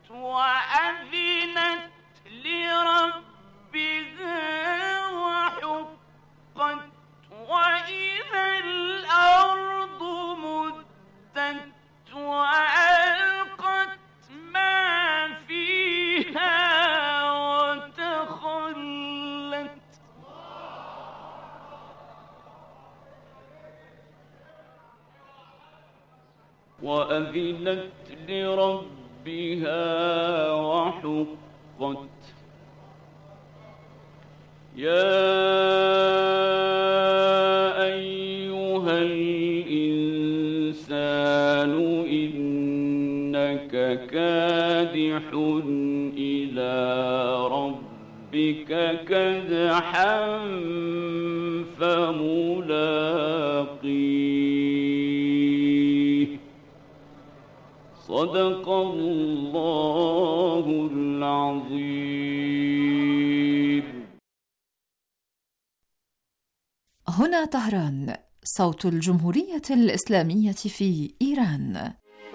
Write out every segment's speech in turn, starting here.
وأذنت لربها وحقت وإذا الأرض مدت وألقت ما فيها وتخلت وأذنت لربها وحقت يا أيها الإنسان إنك كادح إلى ربك كدحا فملاقيه صدق الله العظيم. هنا طهران، صوت الجمهورية الإسلامية في إيران.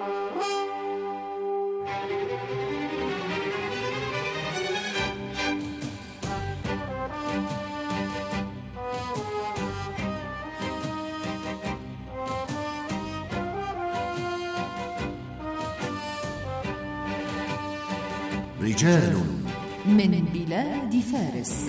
رجال من بلاد فارس.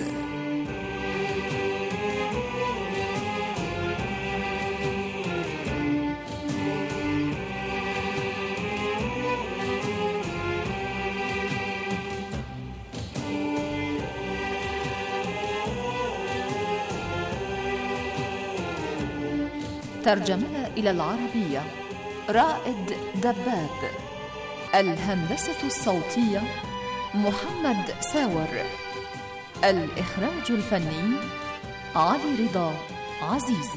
ترجمة إلى العربية رائد دباب. الهندسة الصوتية محمد ساور. الإخراج الفني علي رضا عزيزي.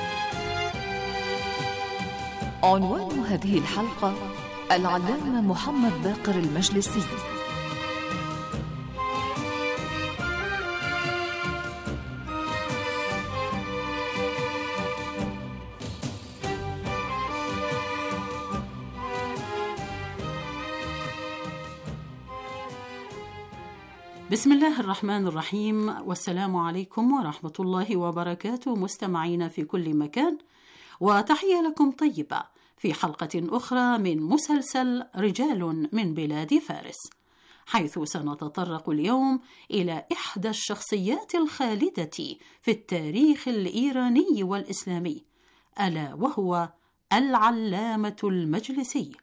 عنوان هذه الحلقة: العلامة محمد باقر المجلسي. بسم الله الرحمن الرحيم، والسلام عليكم ورحمة الله وبركاته مستمعين في كل مكان، وتحية لكم طيبة في حلقة أخرى من مسلسل رجال من بلاد فارس، حيث سنتطرق اليوم إلى إحدى الشخصيات الخالدة في التاريخ الإيراني والإسلامي، ألا وهو العلامة المجلسي.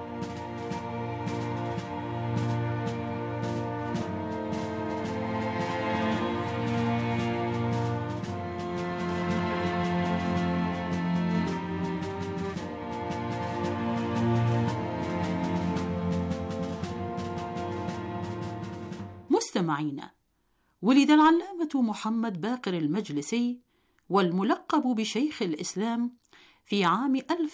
مستمعينا، ولد العلامة محمد باقر المجلسي والملقب بشيخ الإسلام في عام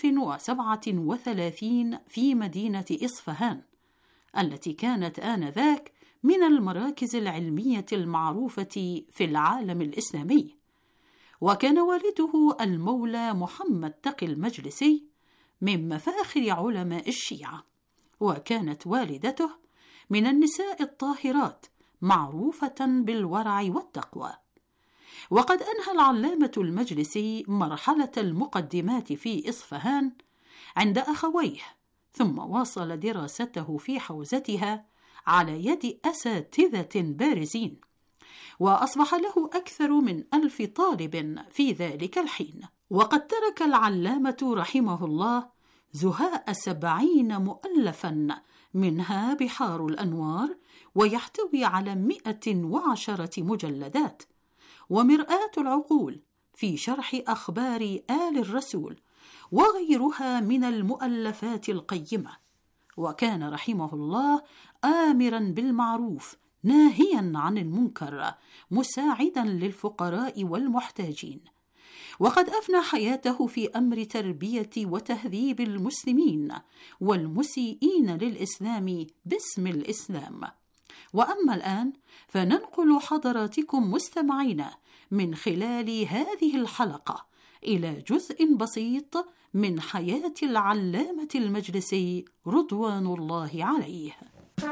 1037 في مدينة إصفهان، التي كانت آنذاك من المراكز العلمية المعروفة في العالم الإسلامي. وكان والده المولى محمد تقي المجلسي من مفاخر علماء الشيعة، وكانت والدته من النساء الطاهرات معروفة بالورع والتقوى. وقد أنهى العلامة المجلسي مرحلة المقدمات في إصفهان عند أخويه، ثم واصل دراسته في حوزتها على يد أساتذة بارزين، وأصبح له أكثر من 1000 طالب في ذلك الحين. وقد ترك العلامة رحمه الله زهاء 70 مؤلفا، منها بحار الأنوار، ويحتوي على 110 مجلدات، ومرآة العقول في شرح أخبار آل الرسول، وغيرها من المؤلفات القيمة. وكان رحمه الله آمرا بالمعروف ناهيا عن المنكر، مساعدا للفقراء والمحتاجين. وقد أفنى حياته في أمر تربية وتهذيب المسلمين والمسيئين للإسلام باسم الإسلام. وأما الآن فننقل حضراتكم مستمعين من خلال هذه الحلقة إلى جزء بسيط من حياة العلامة المجلسي رضوان الله عليه.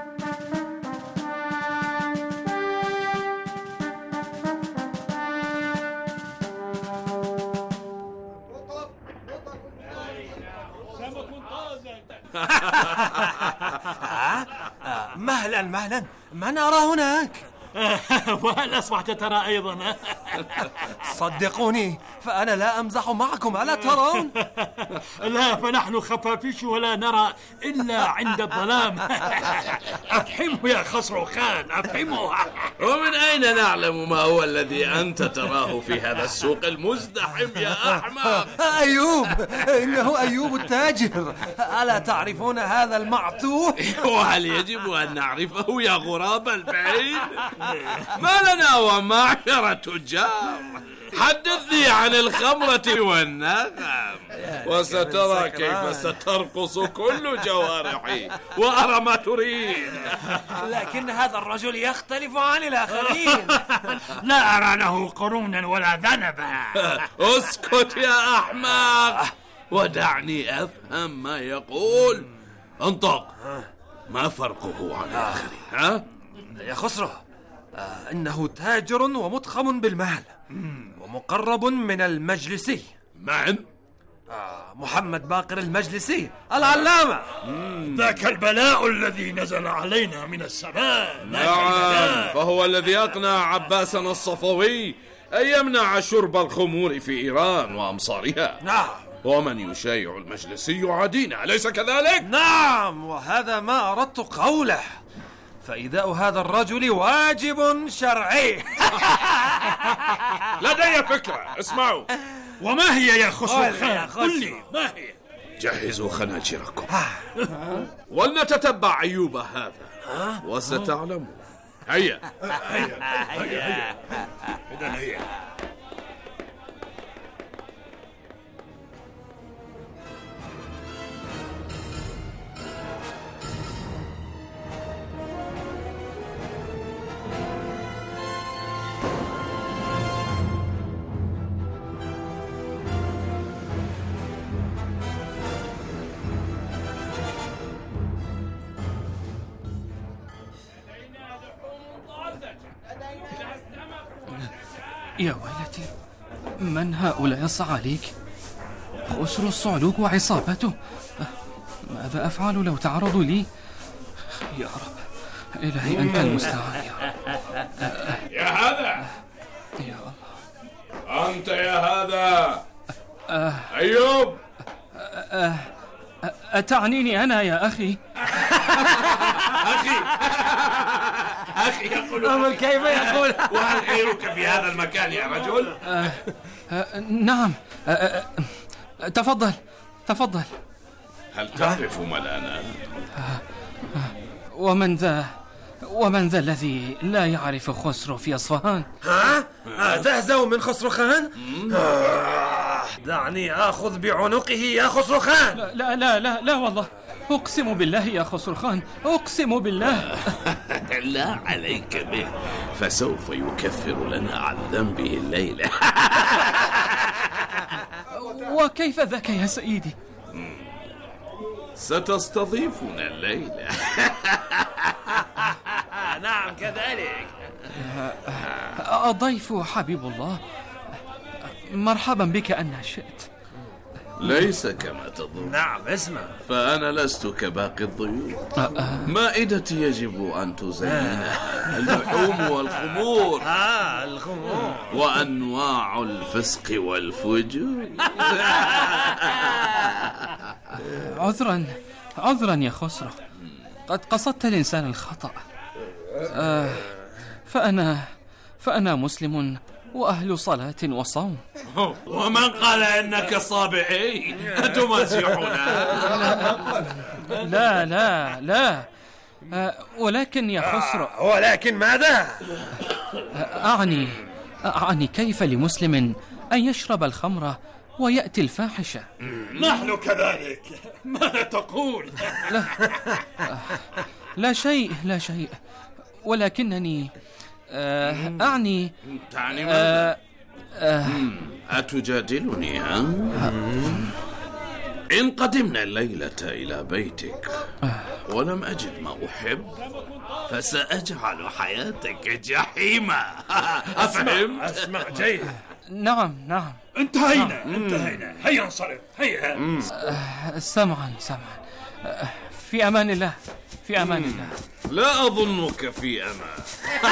مهلا، من أرى هناك؟ وهل أصبحت ترى أيضا؟ صدقوني فأنا لا أمزح معكم، ألا ترون؟ لا، فنحن خفافيش ولا نرى إلا عند الظلام. أفهمه يا خسرو خان، أفهمه. ومن أين نعلم ما هو الذي أنت تراه في هذا السوق المزدحم يا أحمق؟ أيوب، إنه أيوب التاجر. ألا تعرفون هذا المعتوه؟ وهل يجب أن نعرفه يا غراب البعيد؟ ما لنا ومعشر التجار. حدثني عن الخمرة والنغم، وسترى كيف سترقص كل جوارحي وأرى ما تريد. لكن هذا الرجل يختلف عن الآخرين. لا أرى له قرونا ولا ذنبا. اسكت يا أحمق ودعني أفهم ما يقول. انطق، ما فرقه عن الآخرين؟ يا خسرو، إنه تاجر ومضخم بالمال ومقرب من المجلسي. من؟ محمد باقر المجلسي العلامة. ذاك البلاء الذي نزل علينا من السماء. نعم، فهو الذي أقنع عباسنا الصفوي أن يمنع شرب الخمور في إيران وأمصارها. نعم. ومن يشايع المجلسي عدينا، أليس كذلك؟ نعم، وهذا ما أردت قوله. فإيذاء هذا الرجل واجب شرعي. لدي فكرة، اسمعوا. وما هي يا خسرو خان؟ قل لي ما هي. جهزوا خناجركم ولنتتبع أيوب هذا وستعلموا. هيا. إذن هيا. يا ويلتي، من هؤلاء الصعاليك؟ خسرو الصعلوك وعصابته. ماذا أفعل لو تعرضوا لي؟ يا رب، إلهي أنت المستعان. يا هذا، يا الله، أنت يا هذا. أيوب. أتعنيني أنا يا أخي؟ أخي يقول. أمل كيف يقول؟ وهل غيرك في هذا المكان يا رجل؟ نعم. تفضل. هل تعرف من أنا؟ ومن ذا الذي لا يعرف خسرو في أصفهان؟ تهزأ من خسرو خان؟ دعني آخذ بعنقه يا خسرو خان. لا والله، أقسم بالله يا خسرو خان، أقسم بالله. لا عليك به، فسوف يكفر لنا عن ذنبه الليلة. وكيف ذاك يا سيدي؟ ستستضيفنا الليلة. نعم كذلك. الضيف حبيب الله، مرحبا بك أن شئت. ليس كما تظن. نعم، اسمع، فأنا لست كباقي الضيوف. مائدتي يجب أن تزينها اللحوم والخمور. الخمور وأنواع الفسق والفجور. عذرا يا خسرو، قد قصدت الإنسان الخطأ. فأنا مسلم وأهل صلاة وصوم. ومن قال إنك صابئي؟ أتمازحنا؟ لا. ولكن يا خسرو. ولكن ماذا؟ أعني كيف لمسلم أن يشرب الخمر ويأتي الفاحشة؟ نحن كذلك. ماذا تقول؟ لا شيء، ولكنني أعني. تعني ماذا؟ أتجادلني؟ إن قدمنا الليلة إلى بيتك ولم أجد ما أحب فسأجعل حياتك جحيمة. أفهمت؟ أسمع جيد. نعم. انتهينا. هيا انصرف. هيا. سمعا. في أمان الله، في أمان الله. لا أظنك في أمان.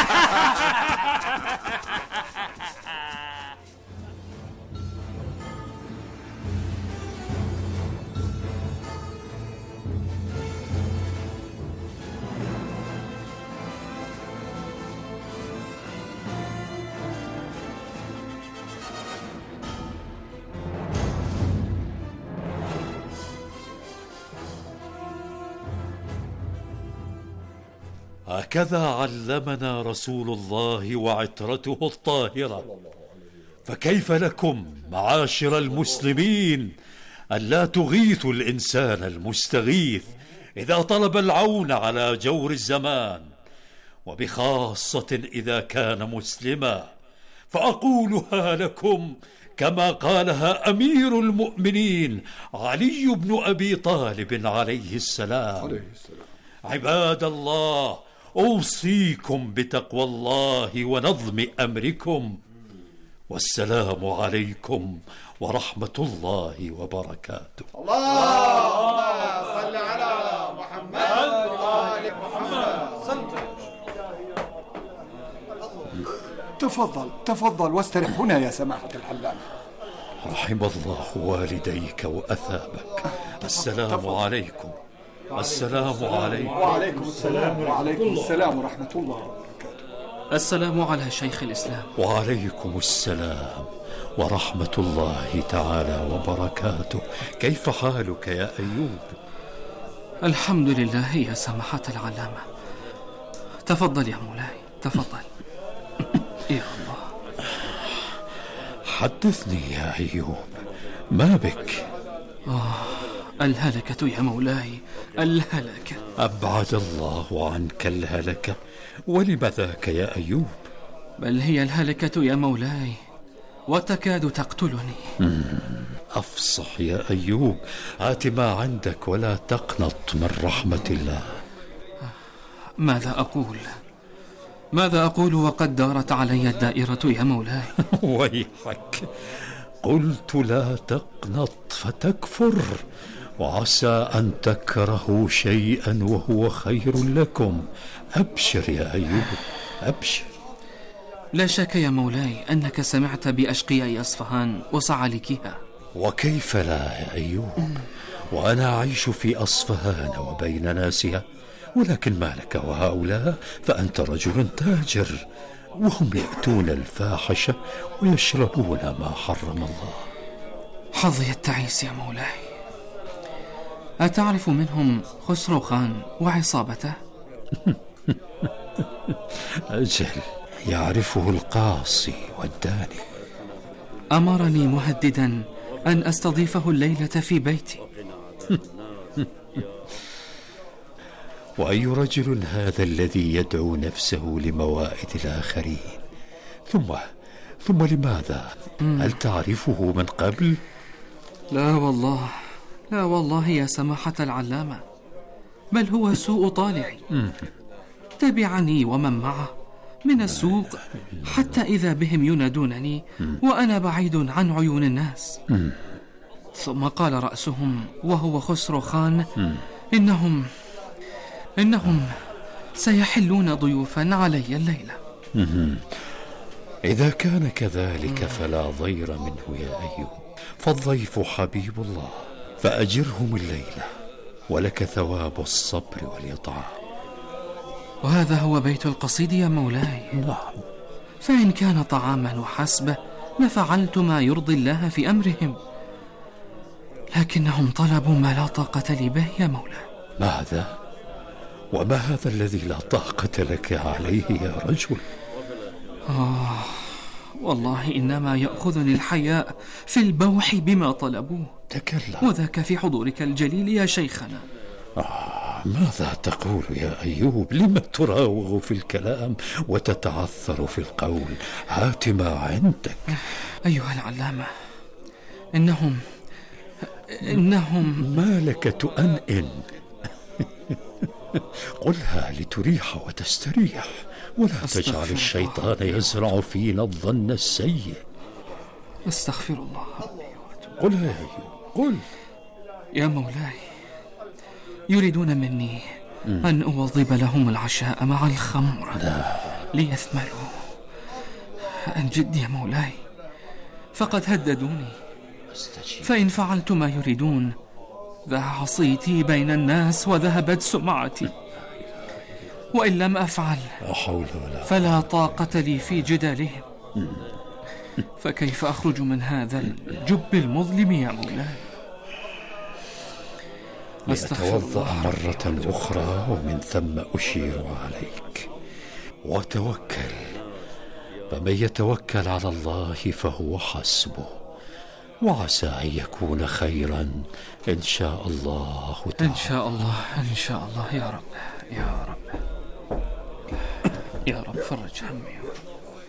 هكذا علمنا رسول الله وعترته الطاهرة. فكيف لكم معاشر المسلمين ألا تغيثوا الإنسان المستغيث إذا طلب العون على جور الزمان، وبخاصة إذا كان مسلما؟ فأقولها لكم كما قالها أمير المؤمنين علي بن أبي طالب عليه السلام. عباد الله، أوصيكم بتقوى الله ونظم أمركم، والسلام عليكم ورحمة الله وبركاته. اللهم صل على محمد وآل محمد. تفضل واسترح هنا يا سماحة العلامة. رحم الله والديك وأثابك. السلام عليكم. السلام عليكم. وعليكم السلام. وعليكم السلام ورحمة الله وبركاته. السلام على شيخ الإسلام. وعليكم السلام ورحمة الله تعالى وبركاته. كيف حالك يا أيوب؟ الحمد لله يا سماحة العلامة. تفضل يا مولاي، تفضل. يا الله. حدثني يا أيوب، ما بك؟ الهلكة يا مولاي، الهلكة. أبعد الله عنك الهلكة. ولم ذاك يا أيوب؟ بل هي الهلكة يا مولاي، وتكاد تقتلني. أفصح يا أيوب، هات ما عندك ولا تقنط من رحمة الله. ماذا أقول وقد دارت علي الدائرة يا مولاي؟ ويحك، قلت لا تقنط فتكفر، وعسى أن تكرهوا شيئا وهو خير لكم. أبشر يا أيوب، أبشر. لا شك يا مولاي أنك سمعت بأشقياء أصفهان وصعاليكها. وكيف لا يا أيوب، وأنا أعيش في أصفهان وبين ناسها. ولكن ما لك وهؤلاء؟ فأنت رجل تاجر، وهم يأتون الفاحشة ويشربون ما حرم الله. حظي التعيس يا مولاي. أتعرف منهم خسرو خان وعصابته؟ أجل، يعرفه القاصي والداني. أمرني مهددا أن أستضيفه الليلة في بيتي. وأي رجل هذا الذي يدعو نفسه لموائد الآخرين؟ ثم لماذا؟ هل تعرفه من قبل؟ لا والله يا سماحة العلامة، بل هو سوء طالعي. تبعني ومن معه من السوق حتى إذا بهم ينادونني وأنا بعيد عن عيون الناس. ثم قال رأسهم وهو خسرو خان إنهم سيحلون ضيوفا علي الليلة. إذا كان كذلك فلا ضير منه يا أيوب، فالضيف حبيب الله، فأجرهم الليلة ولك ثواب الصبر والإطعام. وهذا هو بيت القصيد يا مولاي. نعم. فإن كان طعاما وحسبه لفعلت ما يرضي الله في أمرهم، لكنهم طلبوا ما لا طاقة لي به يا مولاي. ماذا؟ وما هذا الذي لا طاقة لك عليه يا رجل؟ والله إنما يأخذني الحياء في البوح بما طلبوه. تكلم. وذاك في حضورك الجليل يا شيخنا. ماذا تقول يا أيوب؟ لم تراوغ في الكلام وتتعثر في القول؟ هات ما عندك. أيها العلامة، إنهم ما لك تؤنئن؟ قلها لتريح وتستريح، ولا تجعل الشيطان يزرع فينا الظن السيء. استغفر الله. قلها يا أيوب، قل. يا مولاي، يريدون مني أن أوظب لهم العشاء مع الخمر ليثمروا. عن جد يا مولاي، فقد هددوني، فإن فعلت ما يريدون ذاع صيتي بين الناس وذهبت سمعتي، وإن لم أفعل فلا طاقة لي في جدالهم. فكيف أخرج من هذا الجب المظلم يا مولاي؟ لأتوضأ مرة أخرى ومن ثم أشير عليك. وتوكل، فمن يتوكل على الله فهو حسبه، وعسى أن يكون خيرا إن شاء الله تعالى. إن شاء الله، إن شاء الله يا رب، يا رب، يا رب فرج همي يا رب.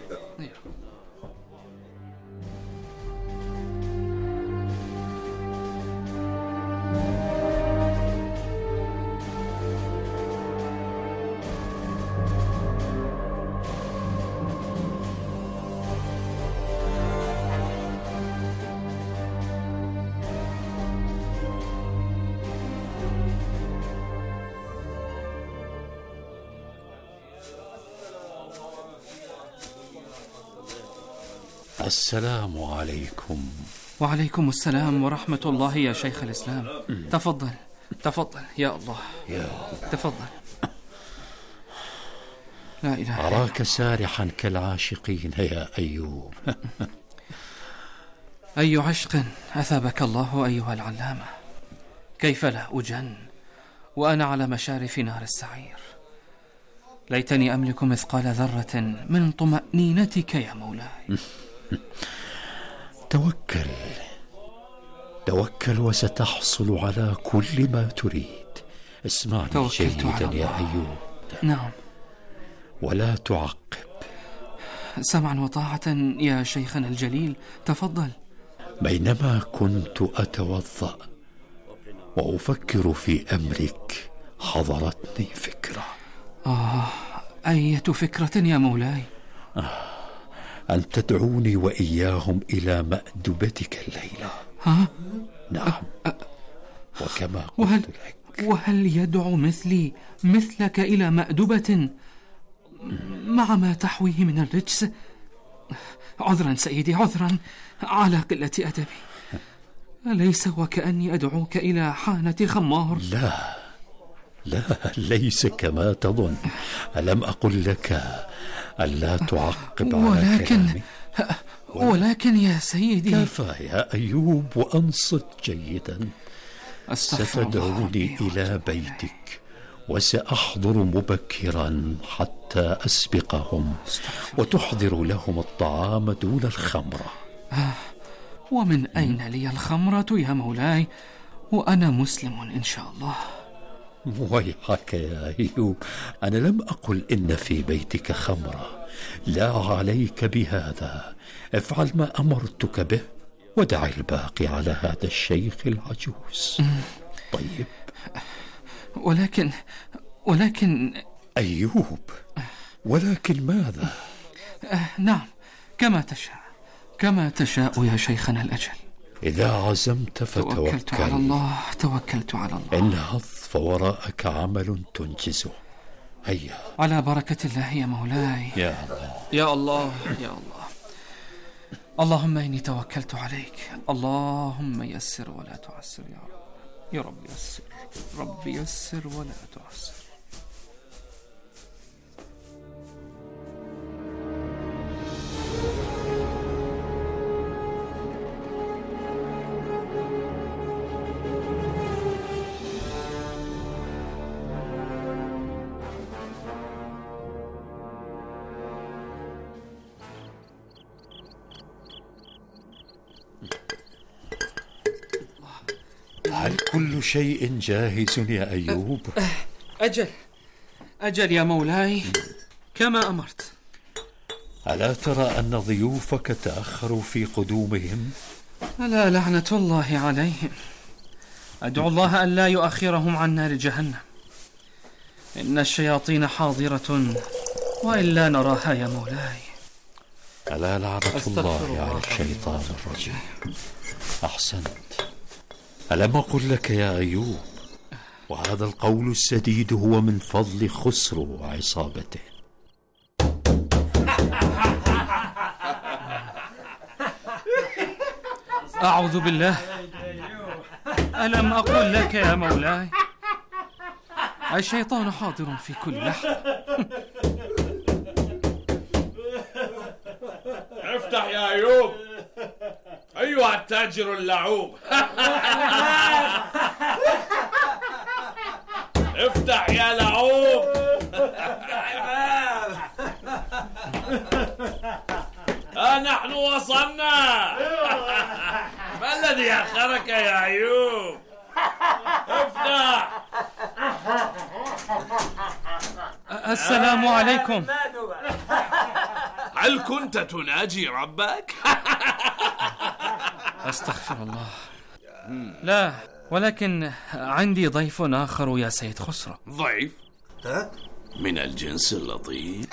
السلام عليكم. وعليكم السلام ورحمة الله يا شيخ الإسلام. تفضل تفضل يا الله، تفضل. لا إله. أراك سارحا كالعاشقين يا أيوب. أي عشق أثابك الله أيها العلامة. كيف لا أجن وأنا على مشارف نار السعير؟ ليتني أملك مثقال ذرة من طمأنينتك يا مولاي. توكل توكل وستحصل على كل ما تريد. اسمعني جيدا يا أيوب. نعم. ولا تعقب. سمعا وطاعة يا شيخنا الجليل، تفضل. بينما كنت أتوضأ وأفكر في أمرك حضرتني فكرة. أية فكرة يا مولاي؟ أن تدعوني وإياهم إلى مأدبتك الليلة. نعم. وكما قلت لك. وهل يدعو مثلك إلى مأدبة مع ما تحويه من الرجس؟ عذرا سيدي، عذرا على قلة أدبي. أليس وكأني أدعوك إلى حانة خمار؟ لا، ليس كما تظن. ألم أقل لك ألا تعقب على كلامي؟ ولكن يا سيدي. كفى يا أيوب، وأنصت جيدا. ستدعوني إلى بيتك وسأحضر مبكرا حتى أسبقهم، وتحضر لهم الطعام دون الخمرة. ومن أين لي الخمرة يا مولاي وأنا مسلم إن شاء الله؟ ويحك يا أيوب، أنا لم أقل إن في بيتك خمرة. لا عليك بهذا. افعل ما أمرتك به ودع الباقي على هذا الشيخ العجوز. طيب. ولكن أيوب، ولكن ماذا؟ نعم، كما تشاء يا شيخنا الأجل. إذا عزمت فتوكل. توكلت على الله. انهض فوراءك عمل تنجزه. هيا. على بركة الله يا مولاي. يا الله يا الله يا الله. اللهم إني توكلت عليك. اللهم يسر ولا تعسر يا رب. يا رب يسر، رب يسر ولا تعسر. هل كل شيء جاهز يا أيوب؟ أجل يا مولاي، كما أمرت. ألا ترى أن ضيوفك تأخروا في قدومهم؟ ألا لعنة الله عليهم. أدعو الله أن لا يؤخرهم عن نار جهنم. إن الشياطين حاضرة وإلا نراها يا مولاي. ألا لعنة الله على الشيطان الرجيم. أحسنت. ألم أقل لك يا أيوب؟ وهذا القول السديد هو من فضل خسرو وعصابته. أعوذ بالله، ألم أقل لك يا مولاي الشيطان حاضر في كل لحظة. افتح يا أيوب أيها التاجر اللعوب. افتح يا لعوب. نحن وصلنا. ما الذي أخرك يا أيوب؟ افتح. السلام عليكم. هل كنت تناجي ربك؟ أستغفر الله، لا، ولكن عندي ضيف آخر يا سيد خسرو. ضيف؟ من الجنس اللطيف؟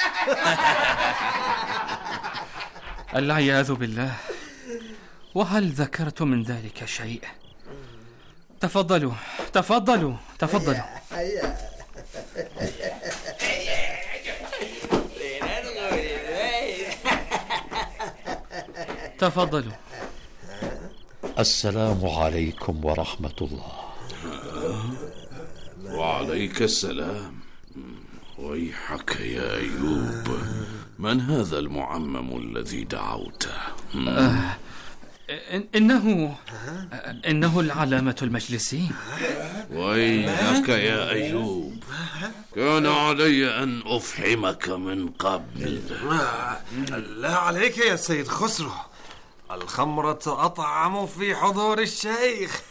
العياذ بالله، وهل ذكرت من ذلك شيء؟ تفضلوا تفضلوا تفضلوا. تفضلوا. السلام عليكم ورحمة الله. وعليك السلام. ويحك يا أيوب، من هذا المعمم الذي دعوته؟ إنه العلامة المجلسي. ويحك يا أيوب، كان علي أن أفحمك من قبل. لا عليك يا سيد خسرو، الخمرة أطعم في حضور الشيخ.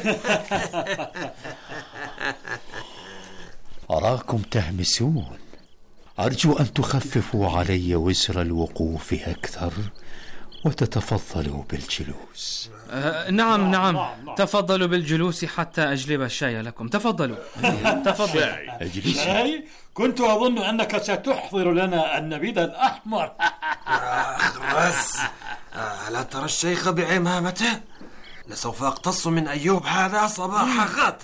أراكم تهمسون. أرجو أن تخففوا علي وزر الوقوف أكثر وتتفضلوا بالجلوس. نعم، تفضلوا بالجلوس حتى أجلب الشاي لكم. تفضلوا. اجلسوا. كنت أظن أنك ستحضر لنا النبيذ الأحمر. بس ألا ترى الشيخ بعمامته؟ لسوف أقتص من أيوب هذا صباح غد.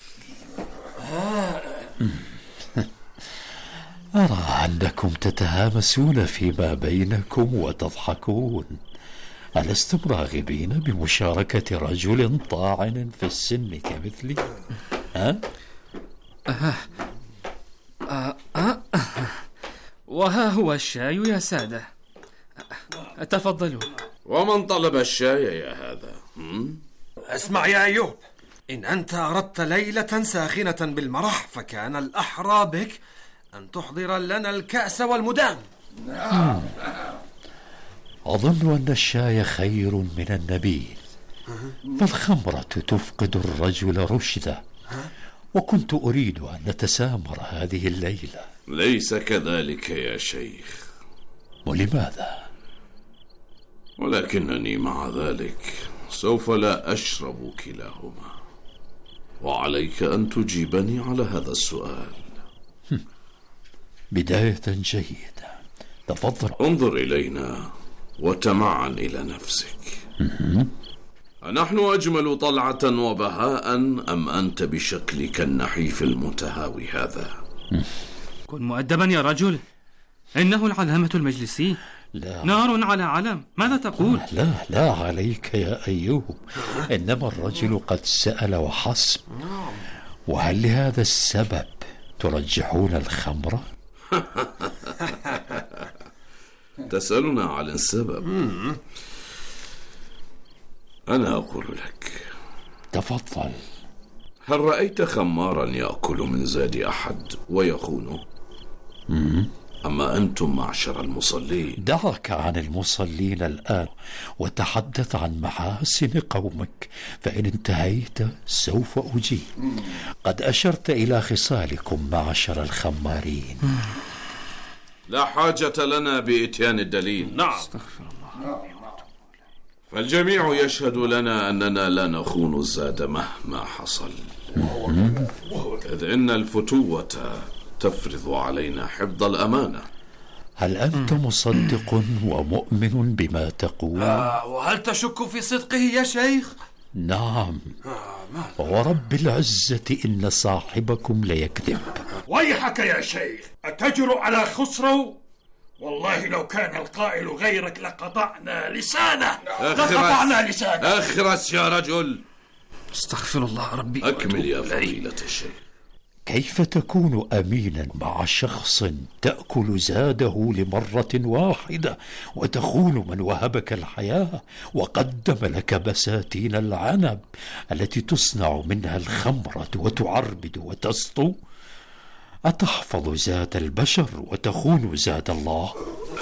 أرى أنكم تتهامسون فيما بينكم وتضحكون. ألستم راغبين بمشاركة رجل طاعن في السن كمثلي؟ وها هو الشاي يا سادة، تفضلوا. ومن طلب الشاي يا هذا؟ اسمع يا أيوب، إن أنت أردت ليلة ساخنة بالمرح فكان الأحرى بك أن تحضر لنا الكأس والمدام. أظن أن الشاي خير من النبيذ، فالخمرة تفقد الرجل رشده، وكنت أريد أن نتسامر هذه الليلة. ليس كذلك يا شيخ. ولماذا؟ ولكنني مع ذلك سوف لا أشرب كلاهما، وعليك أن تجيبني على هذا السؤال. بداية جيدة، تفضل. انظر إلينا وتمعن إلى نفسك. أنحن أجمل طلعة وبهاء أم أنت بشكلك النحيف المتهاوي هذا؟ كن مؤدبا يا رجل، إنه العلامة المجلسي. لا. نار على علم، ماذا تقول؟ لا عليك يا أيوب، إنما الرجل قد سأل وحسب. وهل لهذا السبب ترجحون الخمرة؟ تسألنا عن السبب. أنا أقول لك. تفضل. هل رأيت خمارا يأكل من زاد أحد ويخونه؟ أما أنتم معشر المصلين. دعك عن المصلين الآن وتحدث عن محاسن قومك، فإن انتهيت سوف أجيب. قد أشرت إلى خصالكم معشر الخمارين. لا حاجة لنا بإتيان الدليل. نعم، فالجميع يشهد لنا أننا لا نخون الزاد مهما حصل، إذ إن الفتوة تفرض علينا حفظ الأمانة. هل أنت مصدق ومؤمن بما تقول؟ وهل تشك في صدقه يا شيخ؟ نعم، ورب العزة إن صاحبكم ليكذب. ويحك يا شيخ، أتجرؤ على خسرو؟ والله لو كان القائل غيرك لقطعنا لسانه. أخرس يا رجل. استغفر الله ربي. أكمل يا فضيلة الشيخ. كيف تكون أمينا مع شخص تأكل زاده لمرة واحدة وتخون من وهبك الحياة وقدم لك بساتين العنب التي تصنع منها الخمرة وتعربد وتسطو؟ أتحفظ زاد البشر وتخون زاد الله؟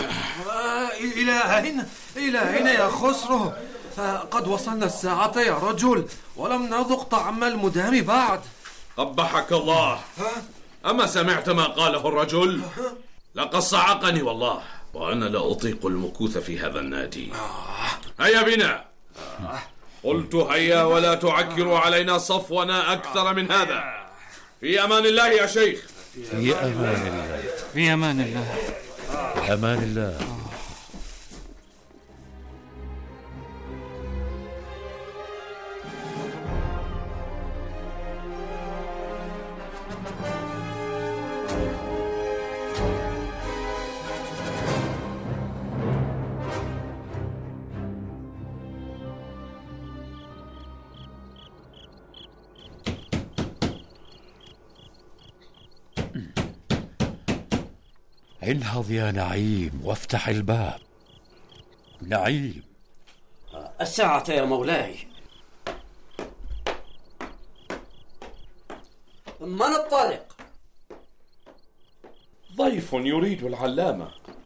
إلى أين يا خسرو؟ قد وصلنا الساعة يا رجل ولم نذق طعم المدام بعد. قبحك الله. أما سمعت ما قاله الرجل؟ لقد صعقني والله، وأنا لا أطيق المكوث في هذا النادي. هيا بنا. قلت هيا ولا تعكروا علينا صفونا أكثر من هذا. في أمان الله يا شيخ. في أمان الله. في أمان الله. في أمان الله. انهض يا نعيم وافتح الباب. نعيم. الساعة يا مولاي. من الطارق؟ ضيف يريد العلامة.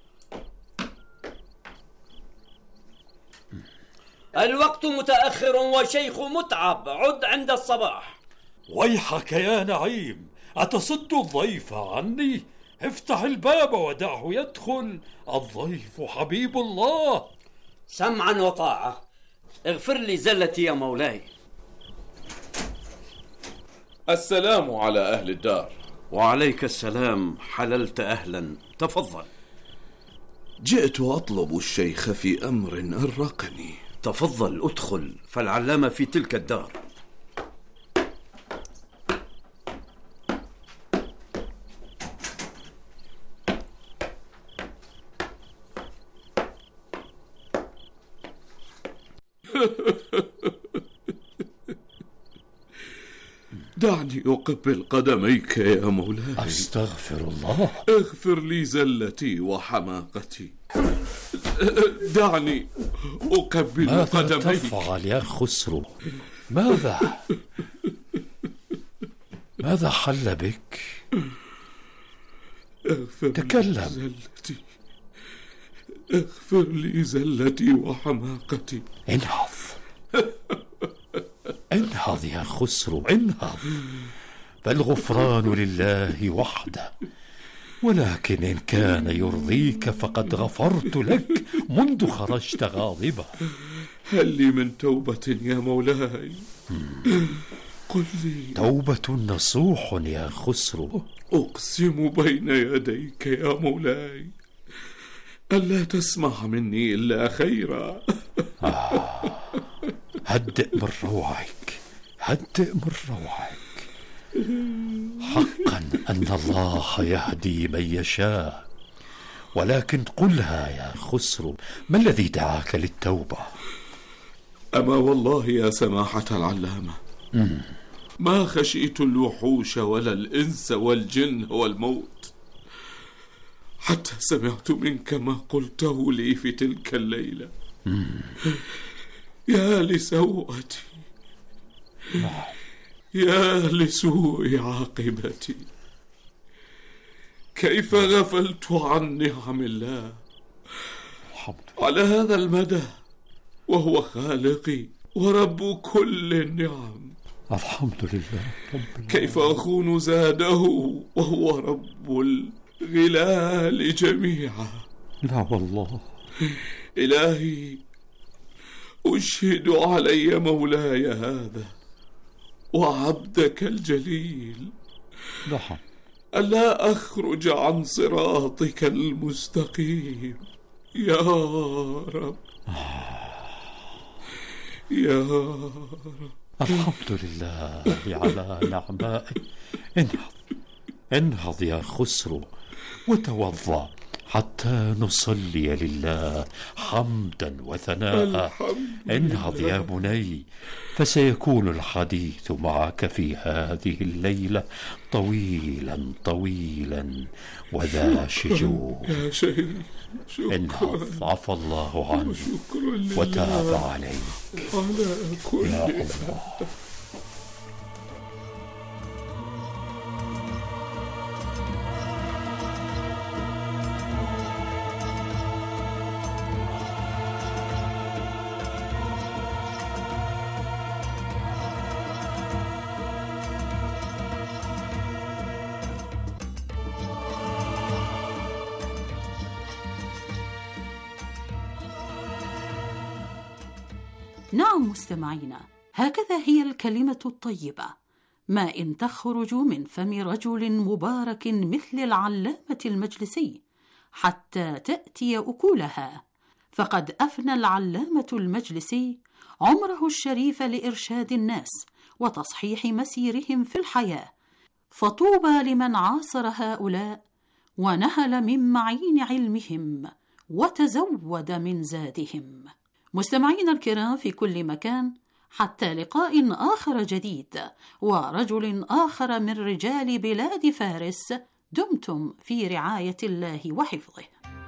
الوقت متأخر والشيخ متعب، عد عند الصباح. ويحك يا نعيم، أتصد الضيف عني؟ افتح الباب ودعه يدخل، الضيف حبيب الله. سمعا وطاعة. اغفر لي زلتي يا مولاي. السلام على أهل الدار. وعليك السلام، حللت أهلا، تفضل. جئت أطلب الشيخ في أمر أرقني. تفضل ادخل، فالعلامة في تلك الدار. دعني أقبل قدميك يا مولاي. أستغفر الله. اغفر لي زلتي وحماقتي. دعني أقبل قدميك. ماذا تفعل يا خسرو؟ ماذا حل بك؟ تكلم. اغفر لي زلتي وحماقتي. انهض يا خسرو، انهض، فالغفران لله وحده، ولكن إن كان يرضيك فقد غفرت لك منذ خرجت غاضبا. هل لي من توبة يا مولاي؟ قل لي. توبة نصوح يا خسرو. أقسم بين يديك يا مولاي ألا تسمع مني إلا خيرا. هدئ من روعك، هدئ من روعك. حقا أن الله يهدي من يشاء، ولكن قلها يا خسرو، ما الذي دعاك للتوبة؟ أما والله يا سماحة العلامة ما خشيت الوحوش ولا الإنس والجن والموت حتى سمعت منك ما قلته لي في تلك الليلة. يا لسوءتي، يا لسوء عاقبتي، كيف غفلت عن نعم الله على هذا المدى وهو خالقي ورب كل النعم. الحمد لله. كيف أخون زاده وهو رب الغلال جميعا. لا والله. إلهي أشهد علي مولاي هذا وعبدك الجليل ألا أخرج عن صراطك المستقيم يا رب. يا رب. الحمد لله على نعمائه. انهض يا خسرو وتوضأ حتى نصلي لله حمدا وثناء. انهض يا بني، فسيكون الحديث معك في هذه الليلة طويلا طويلا وذا شجون. يا شيخ انهض، عفى الله عنك وتاب عليك. على كل يا الله. نعم مستمعينا، هكذا هي الكلمة الطيبة، ما إن تخرج من فم رجل مبارك مثل العلامة المجلسي حتى تأتي أكلها. فقد أفنى العلامة المجلسي عمره الشريف لإرشاد الناس وتصحيح مسيرهم في الحياة، فطوبى لمن عاصر هؤلاء ونهل من معين علمهم وتزود من زادهم. مستمعينا الكرام في كل مكان، حتى لقاء آخر جديد ورجل آخر من رجال بلاد فارس، دمتم في رعاية الله وحفظه.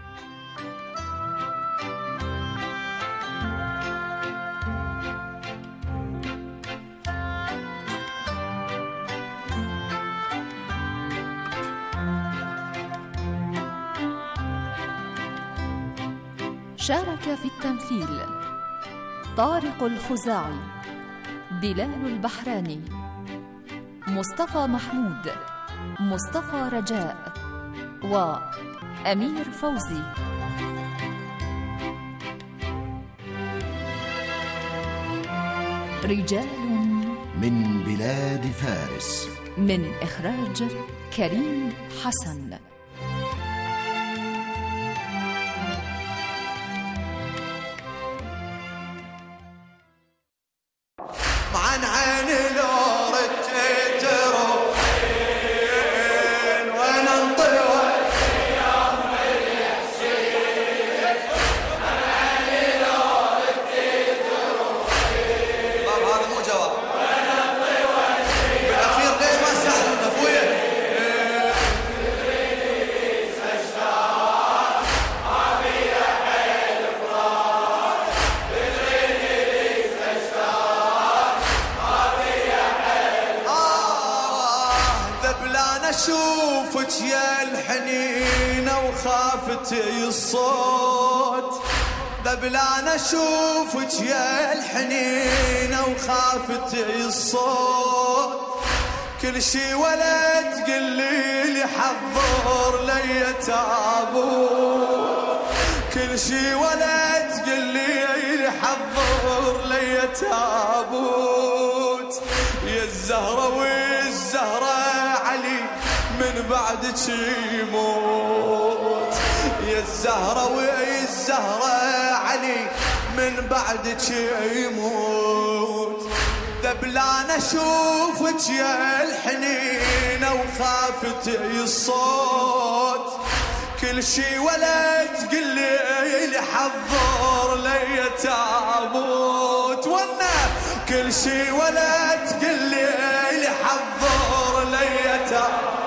شارك في التمثيل طارق الخزاعي، بلال البحراني، مصطفى محمود، مصطفى رجاء، وأمير فوزي. رجال من بلاد فارس، من إخراج كريم حسن. عن عين لو رجيت روحين وين انطوى يا ام الحسين. عن عين لو رجيت روحين. طب هذا مو جواب. وين انطوى بالاخير ليش ما سالت ابويا؟ اشوفك يا الحنينه وخافتي الصوت. ذبلان اشوفك يا الحنينه وخافتي الصوت. كل شي ولا تقلي لي حضر لي تابوت. كل شي ولا تقلي لي حضر لي تابوت. يا الزهره والزهره علي من بعدك يموت. يا الزهرة والزهرة علي من بعدك يموت. ذبلان اشوفك يا الحنينة وخافتي الصوت. كل شي ولا تقلي لي حضر لي تابوت. وانا كل شي ولا تقلي لي حضر لي تابوت.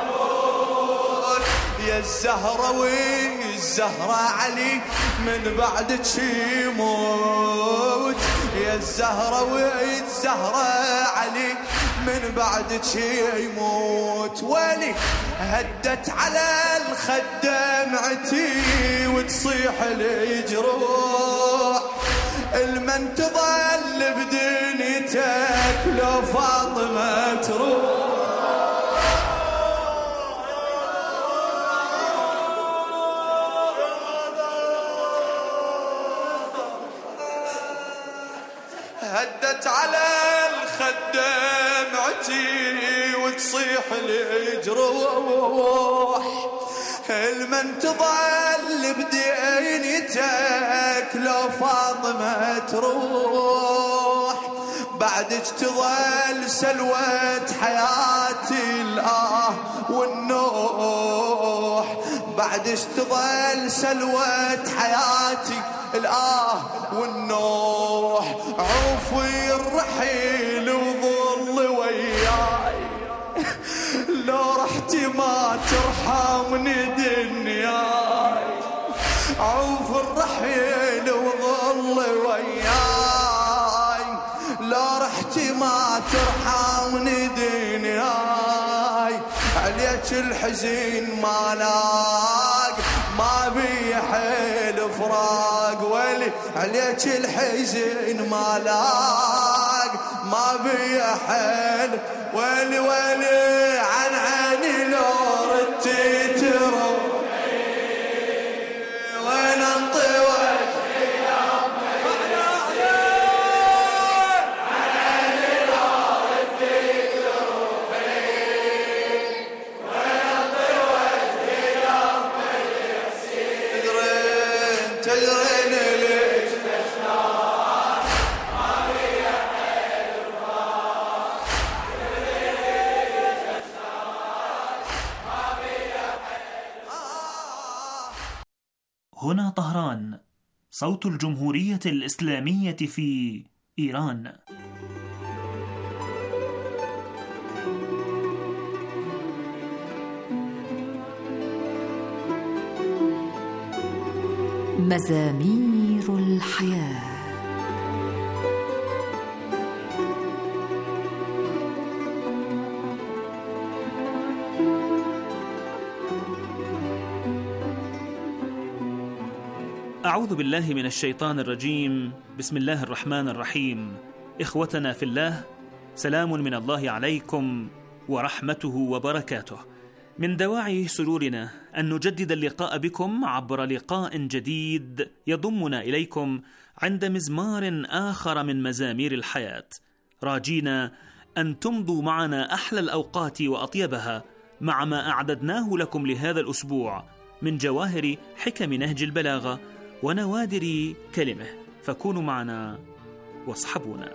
يا الزهرة والزهرة علي من بعدك يموت. يا الزهرة والزهرة علي من بعدك يموت. ويلي هدت على الخد دمعتي وتصيح الجروح. المن تظل بدنيتك لو فاطمة تروح. هدت على الخد دمعتي وتصيح الجروح. المن تظل بدنيتك لو فاطمة تروح. بعدك تظل سلوة حياتي الآه والنوح، بعدك تظل سلوة حياتي الآه والنوح. عوفي الرحيل وظل وياي، لو رحتي ما ترحمني دنياي. عوف الرحيل وظل وياي، لو رحتي ما ترحمني دنياي. عليك الحزين ما لاق، ما بي حيل فراق ولي. عليك الحزين ما لاق، ما بي حيل ولي ولي. عن عيني لو ردتي تروحي، وين انطي وجهي يا امي. عن عيني لو ردتي تروحي، وين انطي وجهي يا امي ياسين. تدرين ليش تشتاق، ما بي حيل فراق. هنا طهران، صوت الجمهورية الإسلامية في إيران. مزامير الحياة. أعوذ بالله من الشيطان الرجيم. بسم الله الرحمن الرحيم. إخوتنا في الله، سلام من الله عليكم ورحمته وبركاته. من دواعي سرورنا أن نجدد اللقاء بكم عبر لقاء جديد يضمنا إليكم عند مزمار آخر من مزامير الحياة، راجينا أن تمضوا معنا أحلى الأوقات وأطيبها مع ما أعددناه لكم لهذا الأسبوع من جواهر حكم نهج البلاغة ونوادر كلمه. فكونوا معنا واصحبونا.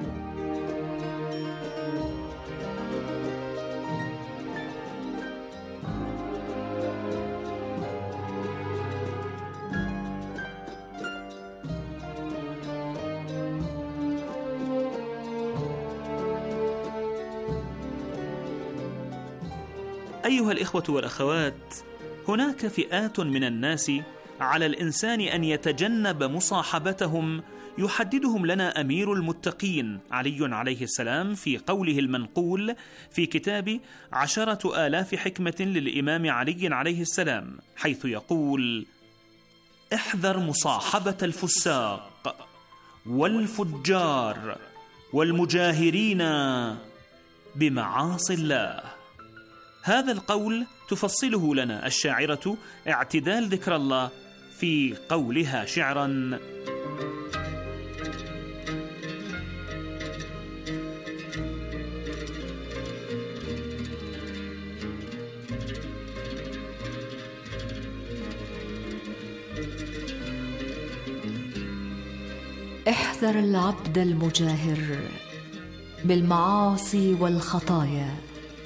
أيها الإخوة والأخوات، هناك فئات من الناس على الإنسان أن يتجنب مصاحبتهم يحددهم لنا أمير المتقين علي عليه السلام في قوله المنقول في كتاب 10,000 حكمة للإمام علي عليه السلام، حيث يقول: احذر مصاحبة الفساق والفجار والمجاهرين بمعاصي الله. هذا القول تفصله لنا الشاعرة اعتدال ذكر الله في قولها شعرا: احذر العبد المجاهر بالمعاصي والخطايا،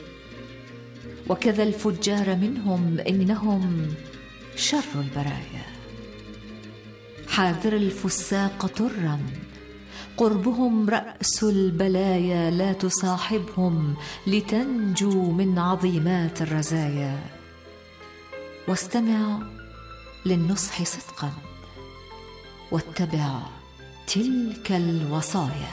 وكذا الفجار منهم إنهم شر البرايا. حاذر الفساق طرا، قربهم رأس البلايا، لا تصاحبهم لتنجو من عظيمات الرزايا. واستمع للنصح صدقا، واتبع تلك الوصايا.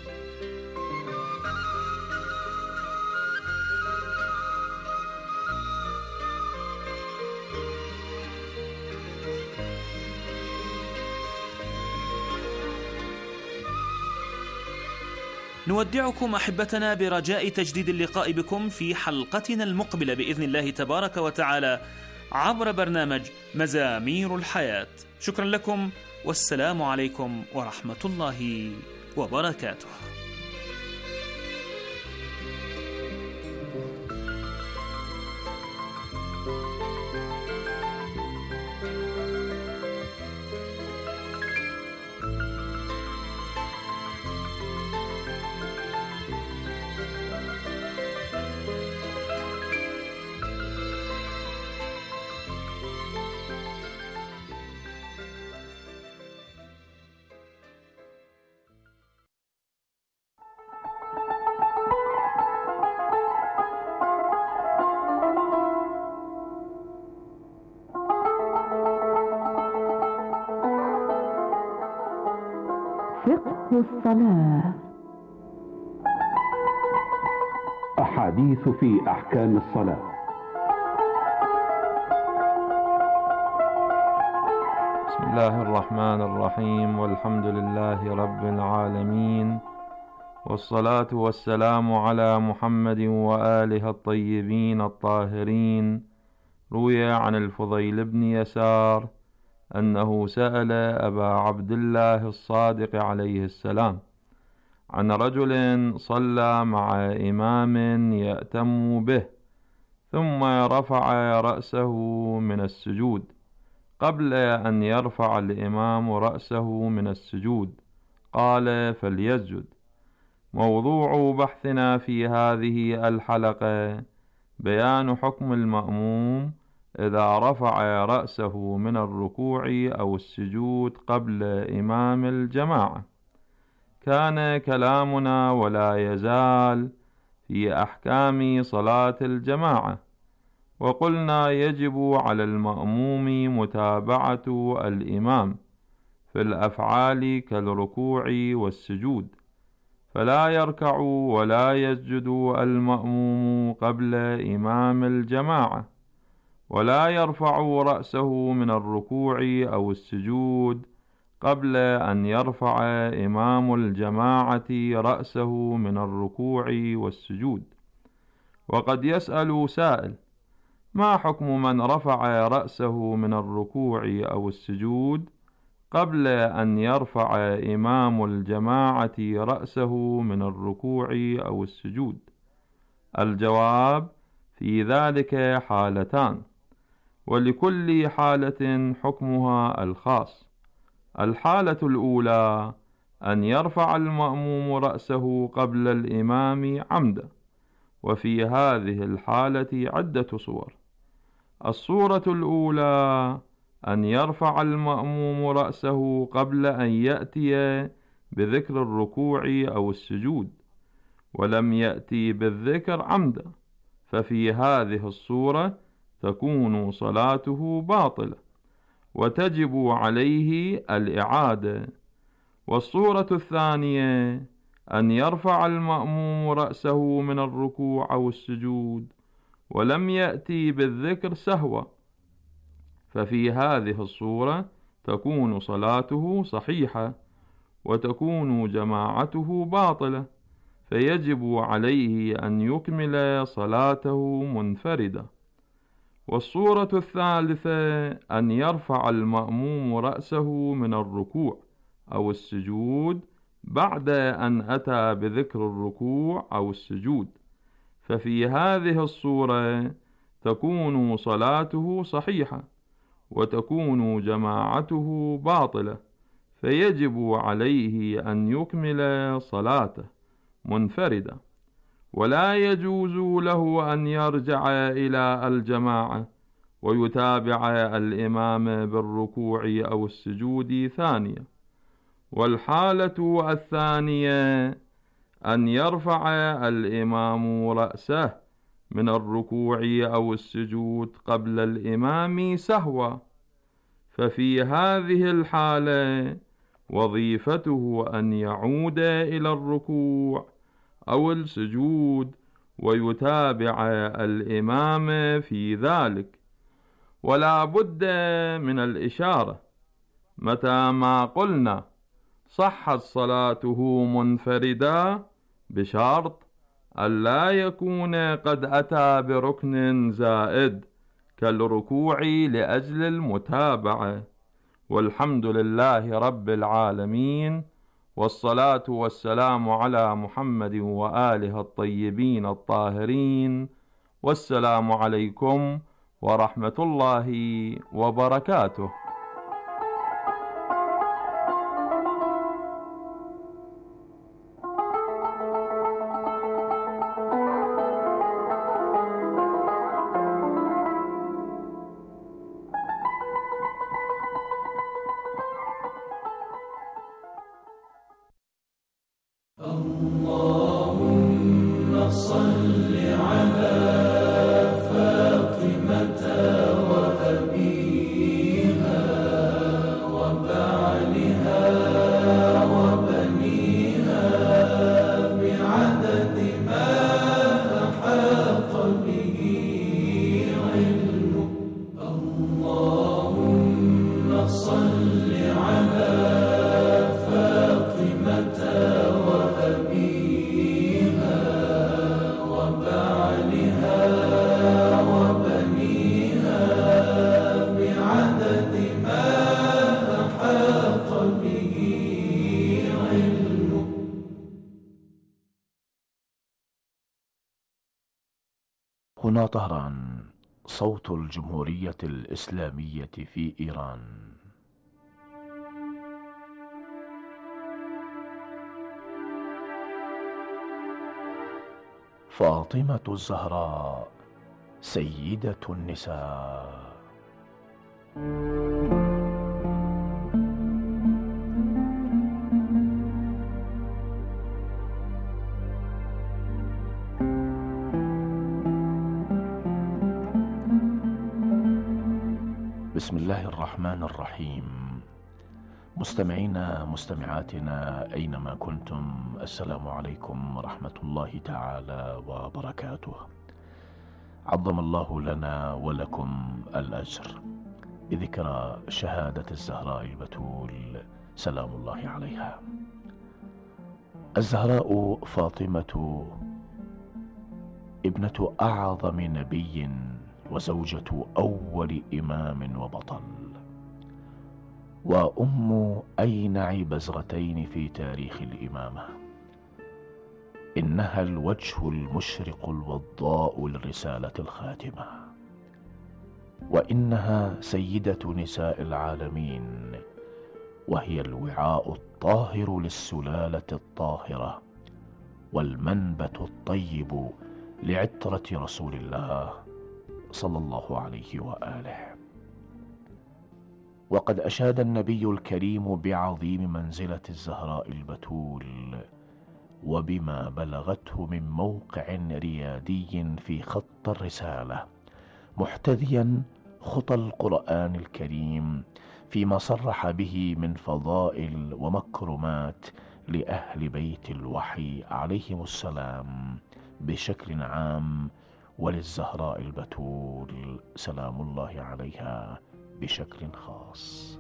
نودعكم أحبتنا برجاء تجديد اللقاء بكم في حلقتنا المقبلة بإذن الله تبارك وتعالى عبر برنامج مزامير الحياة. شكرا لكم، والسلام عليكم ورحمة الله وبركاته. الصلاة. أحاديث في أحكام الصلاة. بسم الله الرحمن الرحيم، والحمد لله رب العالمين، والصلاة والسلام على محمد وآله الطيبين الطاهرين. روي عن الفضيل بن يسار أنه سأل أبا عبد الله الصادق عليه السلام عن رجل صلى مع إمام يأتم به، ثم رفع رأسه من السجود قبل أن يرفع الإمام رأسه من السجود، قال: فليسجد. موضوع بحثنا في هذه الحلقة بيان حكم المأموم إذا رفع رأسه من الركوع أو السجود قبل إمام الجماعة. كان كلامنا ولا يزال في أحكام صلاة الجماعة، وقلنا يجب على المأموم متابعة الإمام في الأفعال كالركوع والسجود، فلا يركع ولا يسجد المأموم قبل إمام الجماعة، ولا يرفع رأسه من الركوع أو السجود قبل أن يرفع إمام الجماعة رأسه من الركوع والسجود. وقد يسأل سائل: ما حكم من رفع رأسه من الركوع أو السجود قبل أن يرفع إمام الجماعة رأسه من الركوع أو السجود؟ الجواب: في ذلك حالتان، ولكل حالة حكمها الخاص. الحالة الأولى أن يرفع المأموم رأسه قبل الإمام عمدا، وفي هذه الحالة عدة صور. الصورة الأولى أن يرفع المأموم رأسه قبل أن يأتي بذكر الركوع أو السجود، ولم يأتي بالذكر عمدا، ففي هذه الصورة تكون صلاته باطلة وتجب عليه الإعادة. والصورة الثانية أن يرفع المأموم رأسه من الركوع أو السجود ولم يأتي بالذكر سهوا، ففي هذه الصورة تكون صلاته صحيحة وتكون جماعته باطلة، فيجب عليه أن يكمل صلاته منفردة. والصورة الثالثة أن يرفع المأموم رأسه من الركوع أو السجود بعد أن أتى بذكر الركوع أو السجود، ففي هذه الصورة تكون صلاته صحيحة وتكون جماعته باطلة، فيجب عليه أن يكمل صلاته منفردة، ولا يجوز له أن يرجع إلى الجماعة ويتابع الإمام بالركوع أو السجود ثانية. والحالة الثانية أن يرفع الإمام رأسه من الركوع أو السجود قبل الإمام سهوا، ففي هذه الحالة وظيفته أن يعود إلى الركوع أو السجود ويتابع الإمام في ذلك. ولا بد من الإشارة متى ما قلنا صحت صلاته منفردا بشرط ألا يكون قد أتى بركن زائد كالركوع لأجل المتابعة. والحمد لله رب العالمين، والصلاة والسلام على محمد وآله الطيبين الطاهرين، والسلام عليكم ورحمة الله وبركاته. اللهم صل على فاطمة وأبيها هنا طهران، صوت الجمهورية الإسلامية في إيران. فاطمة الزهراء سيدة النساء. بسم الله الرحمن الرحيم. مستمعينا مستمعاتنا أينما كنتم، السلام عليكم ورحمة الله تعالى وبركاته. عظم الله لنا ولكم الأجر بذكرى شهادة الزهراء البتول سلام الله عليها. الزهراء فاطمة ابنة أعظم نبي وزوجة أول إمام وبطل، وأم أينع بزغتين في تاريخ الإمامة. إنها الوجه المشرق الوضاء للرسالة الخاتمة، وإنها سيدة نساء العالمين، وهي الوعاء الطاهر للسلالة الطاهرة والمنبت الطيب لعطرة رسول الله صلى الله عليه وآله. وقد أشاد النبي الكريم بعظيم منزلة الزهراء البتول وبما بلغته من موقع ريادي في خط الرسالة، محتذيا خطى القرآن الكريم فيما صرح به من فضائل ومكرمات لأهل بيت الوحي عليهم السلام بشكل عام، وللزهراء البتول سلام الله عليها بشكل خاص.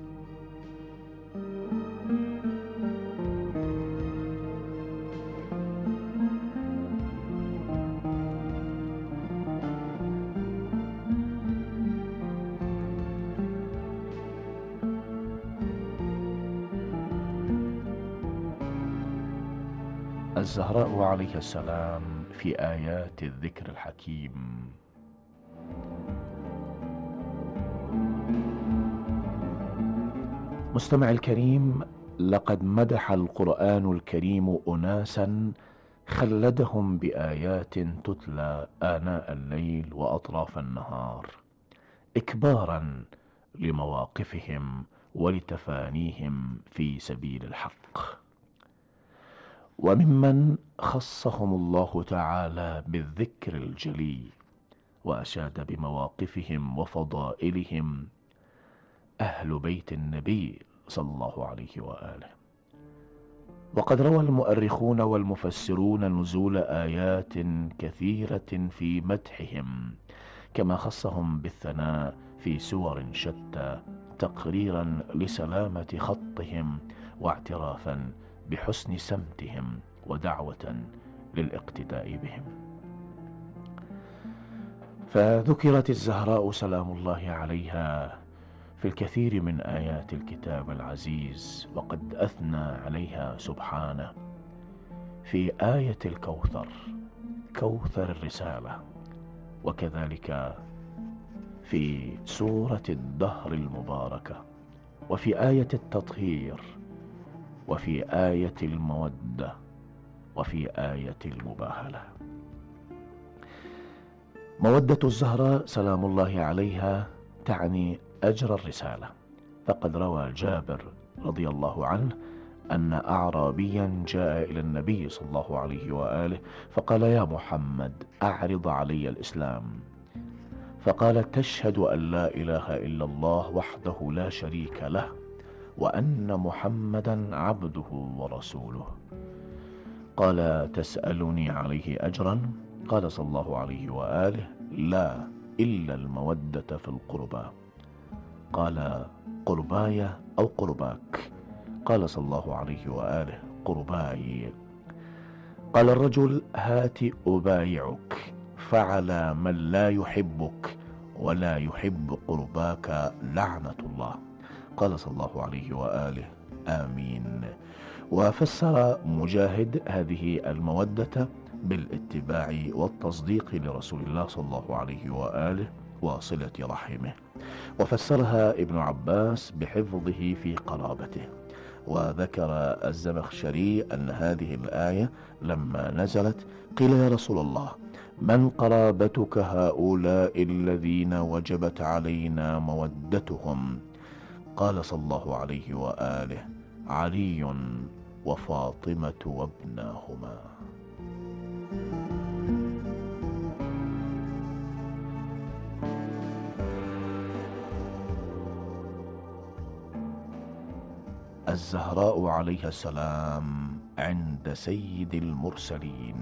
الزهراء عليها السلام في آيات الذكر الحكيم. مستمع الكريم، لقد مدح القرآن الكريم أناسا خلدهم بآيات تتلى آناء الليل وأطراف النهار، إكبارا لمواقفهم ولتفانيهم في سبيل الحق. وممن خصهم الله تعالى بالذكر الجلي وأشاد بمواقفهم وفضائلهم أهل بيت النبي صلى الله عليه وآله. وقد روى المؤرخون والمفسرون نزول آيات كثيرة في مدحهم، كما خصهم بالثناء في سور شتى تقريرا لسلامة خطهم واعترافا بحسن سمتهم ودعوة للاقتداء بهم. فذكرت الزهراء سلام الله عليها في الكثير من آيات الكتاب العزيز، وقد أثنى عليها سبحانه في آية الكوثر، كوثر الرسالة، وكذلك في سورة الدهر المباركة، وفي آية التطهير، وفي آية المودة، وفي آية المباهلة. مودة الزهراء سلام الله عليها تعني أجر الرسالة، فقد روى جابر رضي الله عنه أن أعرابيا جاء إلى النبي صلى الله عليه وآله فقال: يا محمد أعرض علي الإسلام. فقال: تشهد أن لا إله إلا الله وحده لا شريك له وأن محمدا عبده ورسوله. قال: تسألني عليه أجرا؟ قال صلى الله عليه وآله: لا، إلا المودة في القربى. قال: قرباي أو قرباك؟ قال صلى الله عليه وآله: قرباي. قال الرجل: هات أبايعك، فعلى من لا يحبك ولا يحب قرباك لعنة الله. قال صلى الله عليه وآله: آمين. وفسر مجاهد هذه المودة بالاتباع والتصديق لرسول الله صلى الله عليه وآله وصلة رحمه. وفسرها ابن عباس بحفظه في قرابته. وذكر الزمخشري أن هذه الآية لما نزلت قيل يا رسول الله من قرابتك هؤلاء الذين وجبت علينا مودتهم؟ قال صلى الله عليه وآله علي وفاطمة وابناهما. الزهراء عليها السلام عند سيد المرسلين.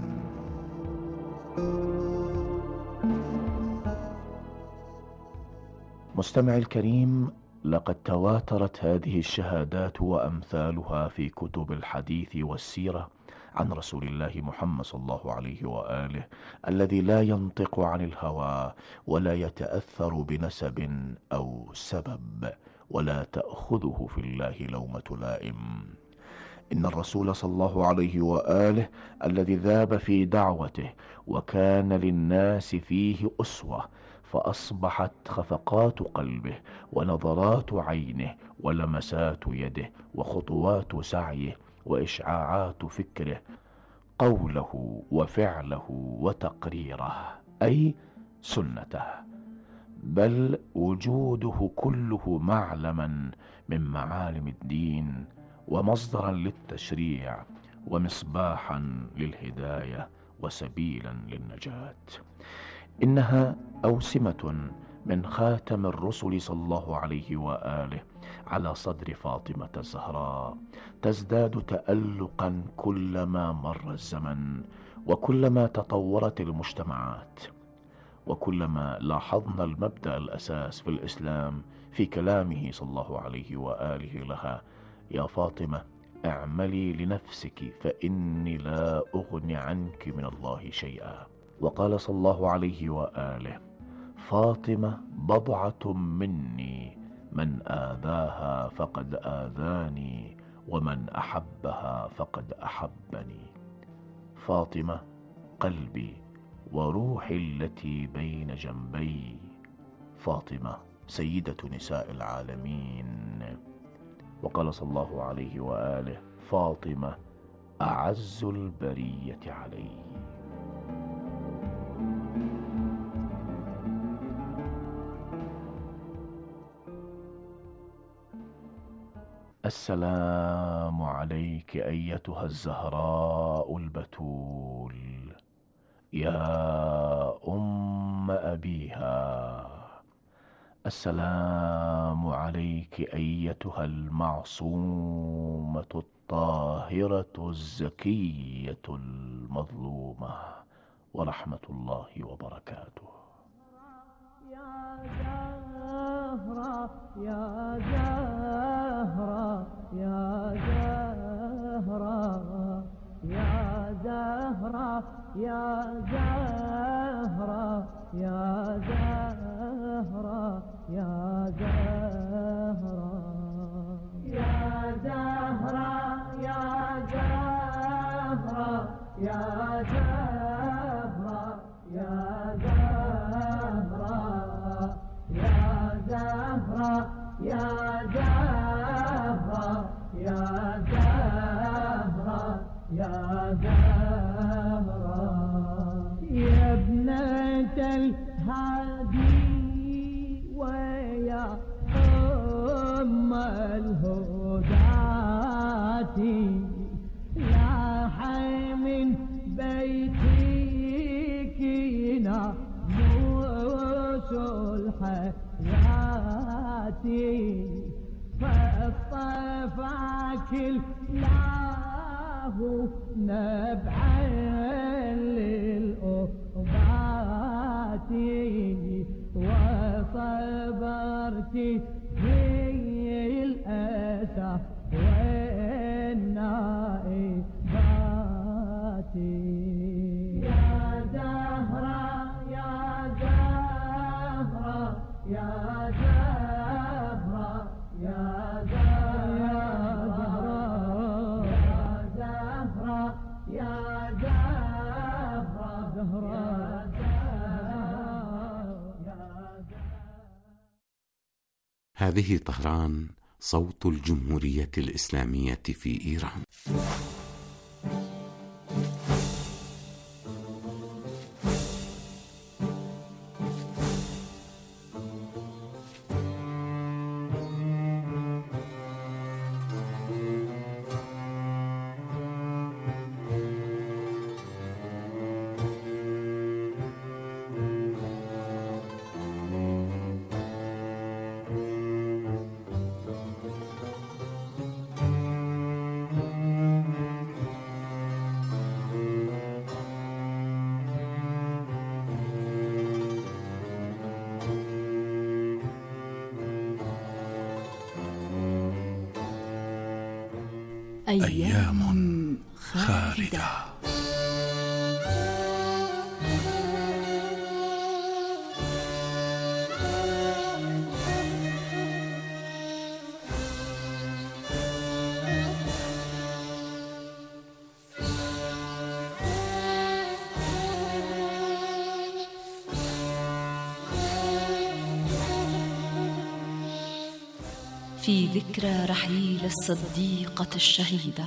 مستمع الكريم، لقد تواترت هذه الشهادات وأمثالها في كتب الحديث والسيرة عن رسول الله محمد صلى الله عليه وآله الذي لا ينطق عن الهوى ولا يتأثر بنسب أو سبب ولا تأخذه في الله لومة لائم. إن الرسول صلى الله عليه وآله الذي ذاب في دعوته وكان للناس فيه أسوة، فأصبحت خفقات قلبه ونظرات عينه ولمسات يده وخطوات سعيه وإشعاعات فكره قوله وفعله وتقريره، أي سنته، بل وجوده كله معلما من معالم الدين ومصدرا للتشريع ومصباحا للهداية وسبيلا للنجاة. إنها أوسمة من خاتم الرسل صلى الله عليه وآله على صدر فاطمة الزهراء، تزداد تألقا كلما مر الزمن وكلما تطورت المجتمعات وكلما لاحظنا المبدأ الأساس في الإسلام في كلامه صلى الله عليه وآله لها: يا فاطمة اعملي لنفسك فإني لا أغني عنك من الله شيئا. وقال صلى الله عليه وآله: فاطمة بضعة مني، من آذاها فقد آذاني ومن أحبها فقد أحبني. فاطمة قلبي وروحي التي بين جنبي، فاطمة سيدة نساء العالمين. وقال صلى الله عليه وآله: فاطمة أعز البرية علي. السلام عليك أيتها الزهراء البتول يا أم أبيها. السلام عليك أيتها المعصومة الطاهرة الزكية المظلومة، ورحمة الله وبركاته. يا زهرة يا زهرة يا زهرة يا زهرة يا زهرة يا زهرة يا زهرة يا زهرة يا زهرة يا زهرة يا زهرة يا زهرة يا زهرة يا زهرة يا زهرة يا ابنة الهادي ويا أم الهداة، لاح من بيتك ناموس الحياة، فاصطفاك الله نبعا للأخبات، وصبرت في الأسى والنائبات. يا زهرة يا زهرة يا زهرة يا زهرة يا زهرة يا زهرة هذه طهران، صوت الجمهورية الإسلامية في إيران. أيام خالدة. في ذكرى رحيل الصديقة الشهيدة.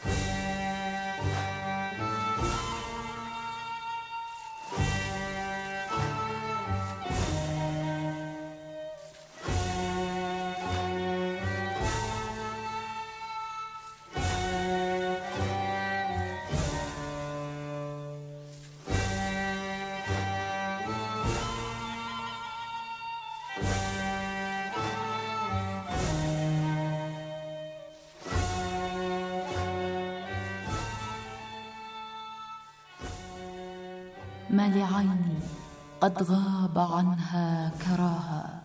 ما لعيني قد غاب عنها كراها،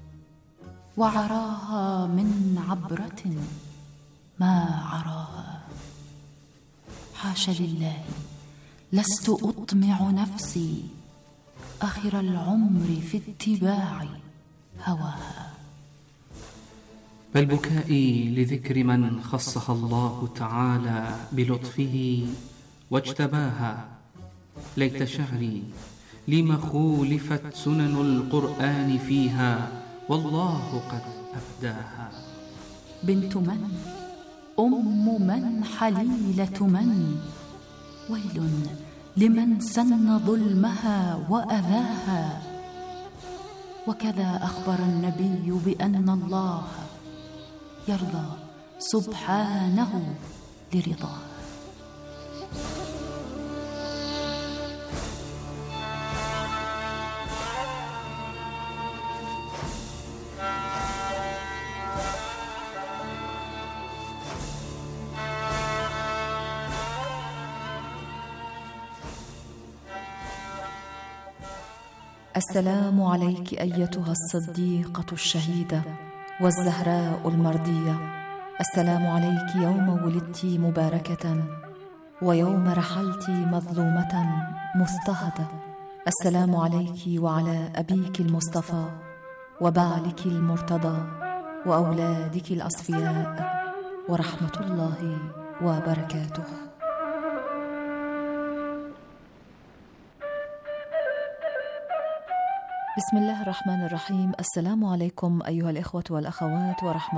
وعراها من عبرة ما عراها. حاش لله، لست أطمع نفسي آخر العمر في اتباع هواها. بل بكائي لذكر من خصها الله تعالى بلطفه واجتباها. ليت شعري لما خولفت سنن القرآن فيها، والله قد أبداها. بنت من؟ أم من؟ حليلة من؟ ويل لمن سن ظلمها وأذاها. وكذا أخبر النبي بأن الله يرضى سبحانه لرضاه. السلام عليك أيتها الصديقة الشهيدة والزهراء المرضية. السلام عليك يوم ولدت مباركة، ويوم رحلت مظلومة مضطهدة. السلام عليك وعلى أبيك المصطفى، وبعلك المرتضى، وأولادك الأصفياء، ورحمة الله وبركاته. بسم الله الرحمن الرحيم. السلام عليكم أيها الإخوة والأخوات ورحمة